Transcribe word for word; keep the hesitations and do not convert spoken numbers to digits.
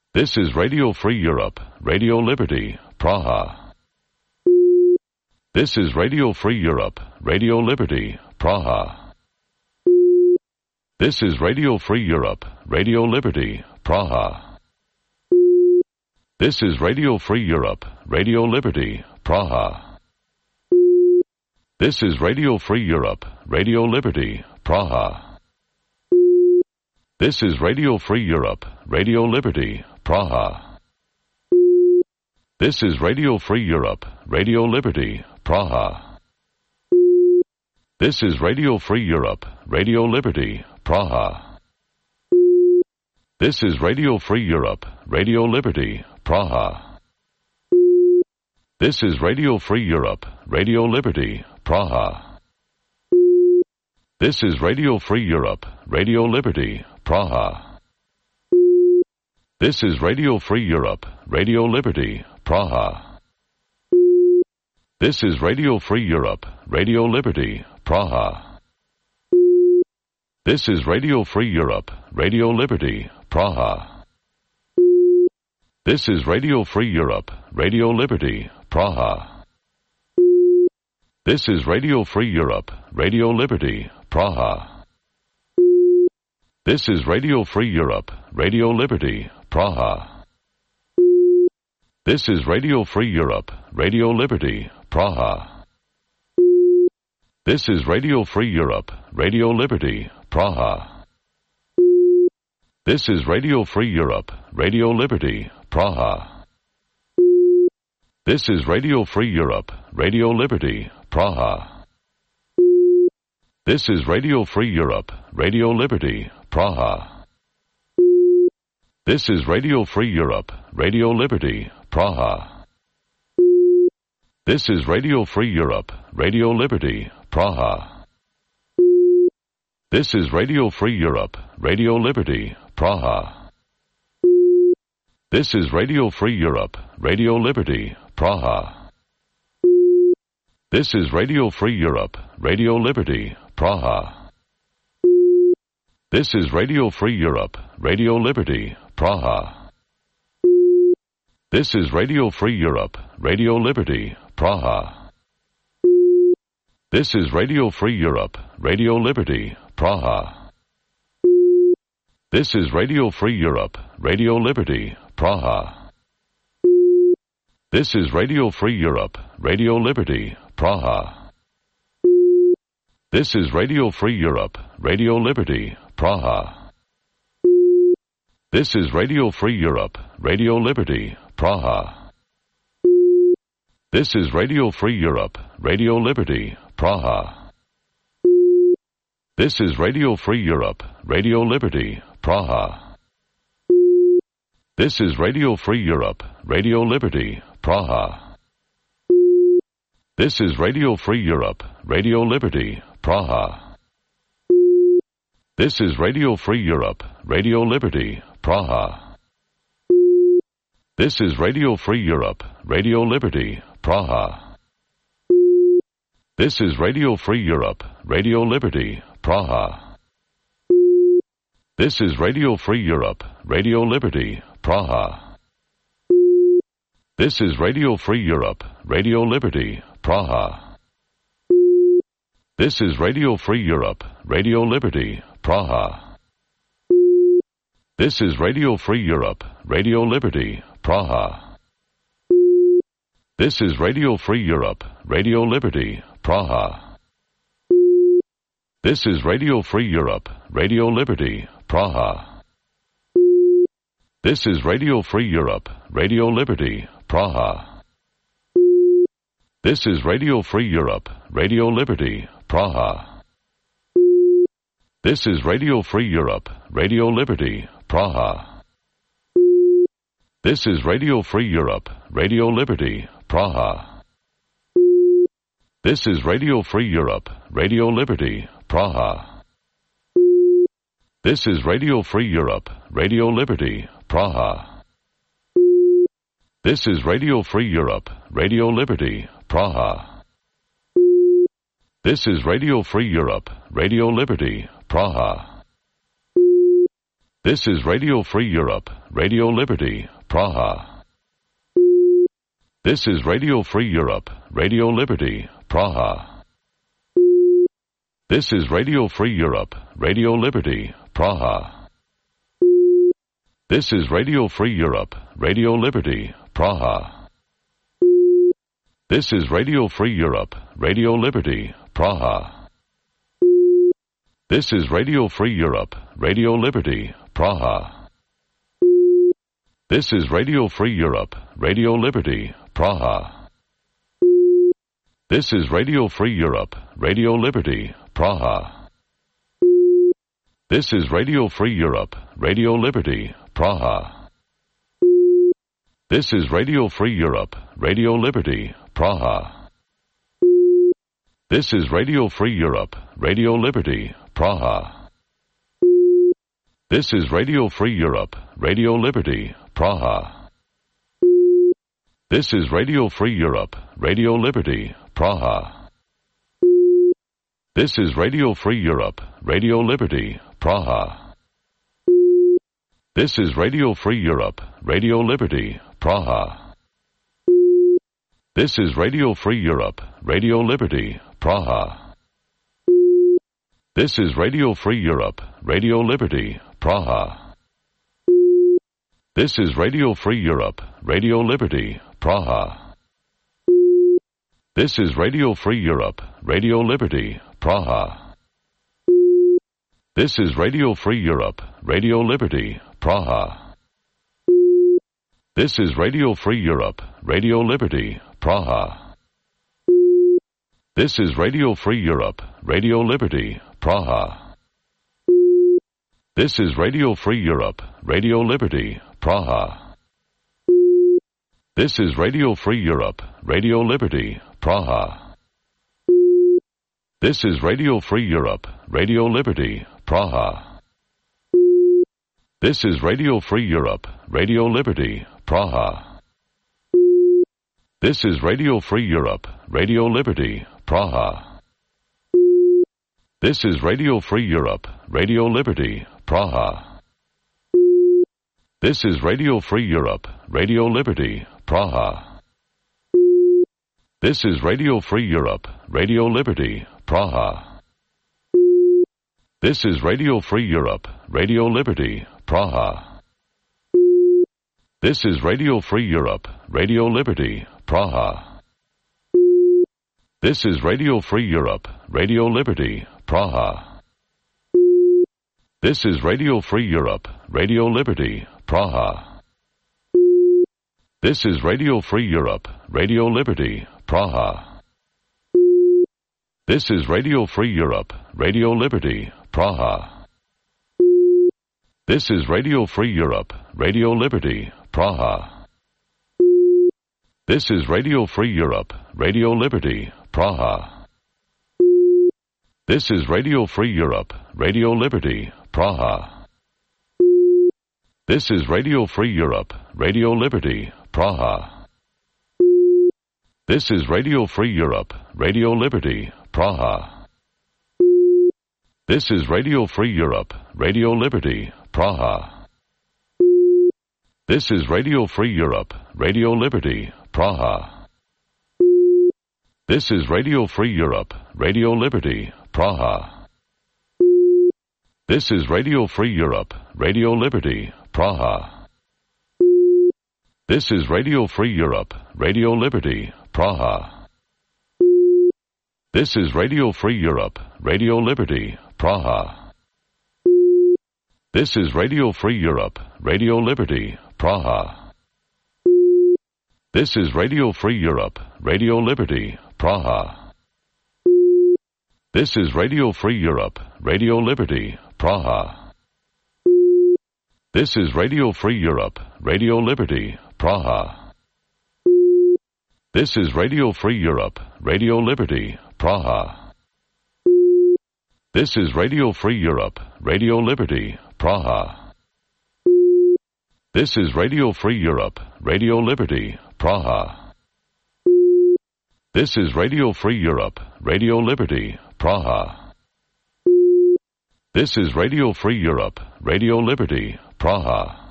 This is Radio Free Europe, Radio Liberty, Praha. This is Radio Free Europe, Radio Liberty, Praha. This is Radio Free Europe, Radio Liberty, Praha. This is Radio Free Europe, Radio Liberty, Praha. This is Radio Free Europe, Radio Liberty, Praha. This is Radio Free Europe, Radio Liberty, Praha. This is Radio Free Europe, Radio Liberty, Praha. This is Radio Free Europe, Radio Liberty, Praha. This is Radio Free Europe, Radio Liberty, Praha. This is Radio Free Europe, Radio Liberty, Praha. This is Radio Free Europe, Radio Liberty, Praha. This is Radio Free Europe, Radio Liberty, Praha. This is Radio Free Europe, Radio Liberty, Praha. This is Radio Free Europe, Radio Liberty, Praha. This is Radio Free Europe, Radio Liberty, Praha. This is Radio Free Europe, Radio Liberty, Praha. This is Radio Free Europe, Radio Liberty, Praha. This is Radio Free Europe, Radio Liberty, Praha. This is Radio Free Europe, Radio Liberty, Praha. This is Radio Free Europe, Radio Liberty, Praha. This is Radio Free Europe, Radio Liberty, Praha. This is Radio Free Europe, Radio Liberty, Praha. This is Radio Free Europe, Radio Liberty, Praha. This is Radio Free Europe, Radio Liberty, Praha. This is Radio Free Europe, Radio Liberty, Praha. This is Radio Free Europe, Radio Liberty, Praha. This is Radio Free Europe, Radio Liberty, Praha. This is Radio Free Europe, Radio Liberty, Praha. This is Radio Free Europe, Radio Liberty, Praha. This is Radio Free Europe, Radio Liberty, Praha. This is Radio Free Europe, Radio Liberty, Praha. This is Radio Free Europe, Radio Liberty, Praha. This is Radio Free Europe, Radio Liberty, Praha. This is Radio Free Europe, Radio Liberty, Praha. This is Radio Free Europe, Radio Liberty, Praha. This is Radio Free Europe, Radio Liberty, Praha. This is Radio Free Europe, Radio Liberty, Praha. This is Radio Free Europe, Radio Liberty, Praha. This is Radio Free Europe, Radio Liberty, Praha. This is Radio Free Europe, Radio Liberty, Praha. This is Radio Free Europe, Radio Liberty, Praha. This is Radio Free Europe, Radio Liberty, Praha. This is Radio Free Europe, Radio Liberty, Praha. This is Radio Free Europe, Radio Liberty, Praha. This is Radio Free Europe, Radio Liberty, Praha. This is Radio Free Europe, Radio Liberty, Praha. This is Radio Free Europe, Radio Liberty, Praha. This is Radio Free Europe, Radio Liberty, Praha. This is Radio Free Europe, Radio Liberty, Praha. This is Radio Free Europe, Radio Liberty, Praha. This is Radio Free Europe, Radio Liberty, Praha. This is Radio Free Europe, Radio Liberty, Praha. This is Radio Free Europe, Radio Liberty, Praha. This is Radio Free Europe, Radio Liberty, Praha. This is Radio Free Europe, Radio Liberty, Praha. This is Radio Free Europe, Radio Liberty, Praha. This is Radio Free Europe, Radio Liberty, Praha. This is Radio Free Europe, Radio Liberty, Praha. This is Radio Free Europe, Radio Liberty, Praha. This is Radio Free Europe, Radio Liberty, Praha. This is Radio Free Europe, Radio Liberty, Praha. This is Radio Free Europe, Radio Liberty, Praha. This is Radio Free Europe, Radio Liberty, Praha. This is Radio Free Europe, Radio Liberty, Praha. This is Radio Free Europe, Radio Liberty, Praha. This is Radio Free Europe, Radio Liberty, Praha. This is Radio Free Europe, Radio Liberty, Praha. This is Radio Free Europe, Radio Liberty, Praha. This is Radio Free Europe, Radio Liberty, Praha. This is Radio Free Europe, Radio Liberty, Praha. This is Radio Free Europe, Radio Liberty, Praha. This is Radio Free Europe, Radio Liberty, Praha. This is Radio Free Europe, Radio Liberty, Praha. This is Radio Free Europe, Radio Liberty, Praha. This is Radio Free Europe, Radio Liberty, Praha. This is Radio Free Europe, Radio Liberty, Praha. This is Radio Free Europe, Radio Liberty, Praha. This is Radio Free Europe, Radio Liberty, Praha. This is Radio Free Europe, Radio Liberty, Praha. This is Radio Free Europe, Radio Liberty, Praha. This is Radio Free Europe, Radio Liberty, Praha. This is Radio Free Europe, Radio Liberty, Praha. This is Radio Free Europe, Radio Liberty, Praha. This is Radio Free Europe, Radio Liberty, Praha. This is Radio Free Europe, Radio Liberty, Praha. This is Radio Free Europe, Radio Liberty, Praha. This is Radio Free Europe, Radio Liberty, Praha. This is Radio Free Europe, Radio Liberty, Praha. This is Radio Free Europe, Radio Liberty, Praha. This is Radio Free Europe, Radio Liberty, Praha. This is Radio Free Europe, Radio Liberty, Praha. This is Radio Free Europe, Radio Liberty, Praha. This is Radio Free Europe, Radio Liberty, Praha. This is Radio Free Europe, Radio Liberty, Praha. This is Radio Free Europe, Radio Liberty, Praha. This is Radio Free Europe, Radio Liberty, Praha. This is Radio Free Europe, Radio Liberty, Praha. This is Radio Free Europe, Radio Liberty, Praha. This is Radio Free Europe, Radio Liberty, Praha. This is Radio Free Europe, Radio Liberty, Praha. This is Radio Free Europe, Radio Liberty, Praha. This is Radio Free Europe, Radio Liberty, Praha. This is Radio Free Europe, Radio Liberty, Praha. This is Radio Free Europe, Radio Liberty, Praha. This is Radio Free Europe, Radio Liberty, Praha. This is Radio Free Europe, Radio Liberty, Praha. This is Radio Free Europe, Radio Liberty, Praha. This is Radio Free Europe, Radio Liberty, Praha. This is Radio Free Europe, Radio Liberty, Praha. This is Radio Free Europe, Radio Liberty, Praha. This is Radio Free Europe, Radio Liberty, Praha.